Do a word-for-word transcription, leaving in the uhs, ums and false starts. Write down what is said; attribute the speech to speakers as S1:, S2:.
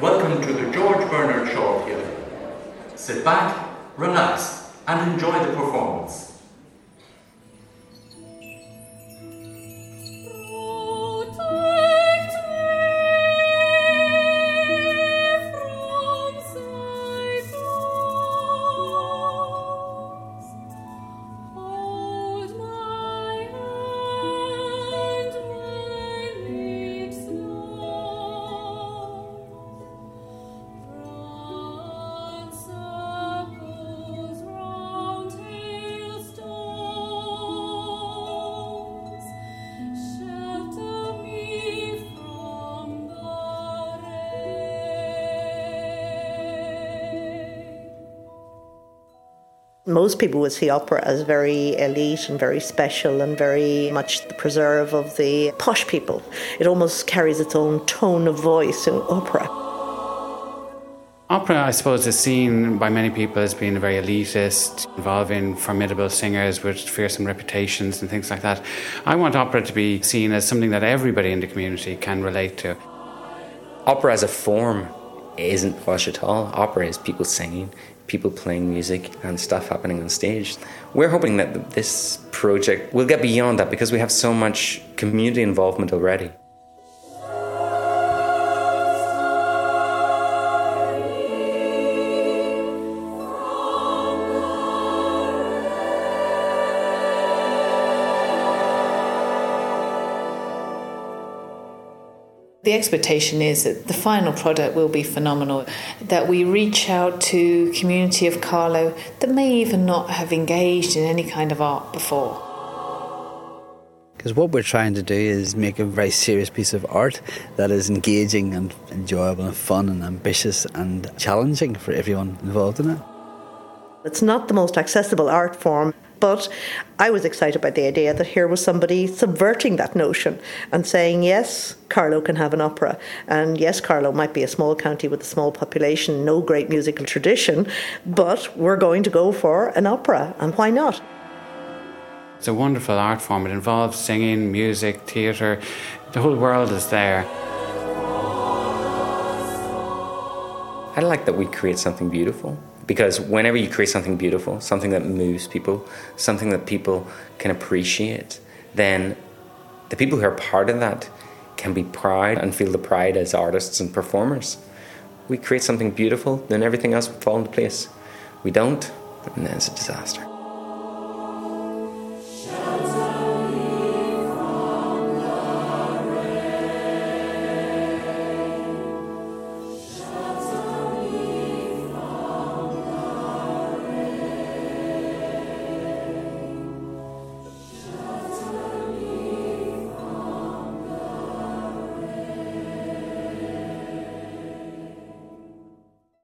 S1: welcome to the George Bernard Shaw Theatre. Sit back, relax, and enjoy the performance.
S2: Most people would see opera as very elite and very special and very much the preserve of the posh people. It almost carries its own tone of voice in opera.
S3: Opera, I suppose, is seen by many people as being very elitist, involving formidable singers with fearsome reputations and things like that. I want opera to be seen as something that everybody in the community can relate to.
S4: Opera as a form isn't posh at all. Opera is people singing, people playing music and stuff happening on stage. We're hoping that this project will get beyond that because we have so much community involvement already.
S5: The expectation is that the final product will be phenomenal, that we reach out to community of Carlow that may even not have engaged in any kind of art before.
S6: Because what we're trying to do is make a very serious piece of art that is engaging and enjoyable and fun and ambitious and challenging for everyone involved in it.
S2: It's not the most accessible art form, but I was excited by the idea that here was somebody subverting that notion and saying, yes, Carlow can have an opera. And yes, Carlow might be a small county with a small population, no great musical tradition, but we're going to go for an opera, and why not?
S3: It's a wonderful art form. It involves singing, music, theatre. The whole world is there.
S4: I like that we create something beautiful. Because whenever you create something beautiful, something that moves people, something that people can appreciate, then the people who are part of that can be proud and feel the pride as artists and performers. We create something beautiful, then everything else will fall into place. We don't, and then it's a disaster.